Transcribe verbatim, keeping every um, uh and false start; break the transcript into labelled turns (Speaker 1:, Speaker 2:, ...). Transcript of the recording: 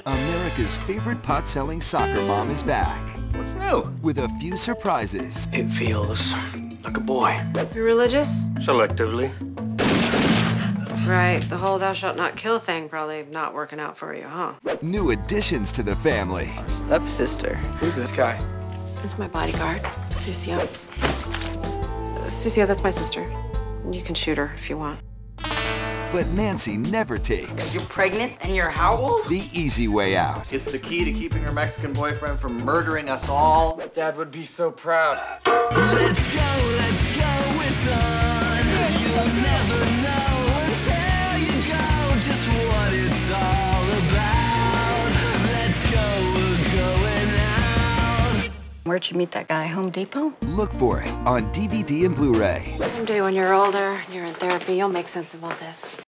Speaker 1: America's favorite pot-selling soccer mom is back.
Speaker 2: What's new?
Speaker 1: With a few surprises.
Speaker 2: It feels like a boy.
Speaker 3: You're religious?
Speaker 2: Selectively.
Speaker 3: Right, the whole thou shalt not kill thing probably not working out for you, huh?
Speaker 1: New additions to the family.
Speaker 2: Stepsister. Who's this guy?
Speaker 3: This is my bodyguard, Sucio. Sucio, that's my sister. You can shoot her if you want.
Speaker 1: But Nancy never takes
Speaker 4: You're pregnant and you're how old?
Speaker 1: the easy way out.
Speaker 5: It's the key to keeping her Mexican boyfriend from murdering us all.
Speaker 2: Dad would be so proud.
Speaker 1: Let's go, let's go, it's on. You'll never know until you go just what it's all about. Let's go, we're going out.
Speaker 4: Where'd you meet that guy? Home Depot?
Speaker 1: Look for it on D V D and Blu-ray.
Speaker 3: Someday when you're older, you're in therapy, you'll make sense of all this.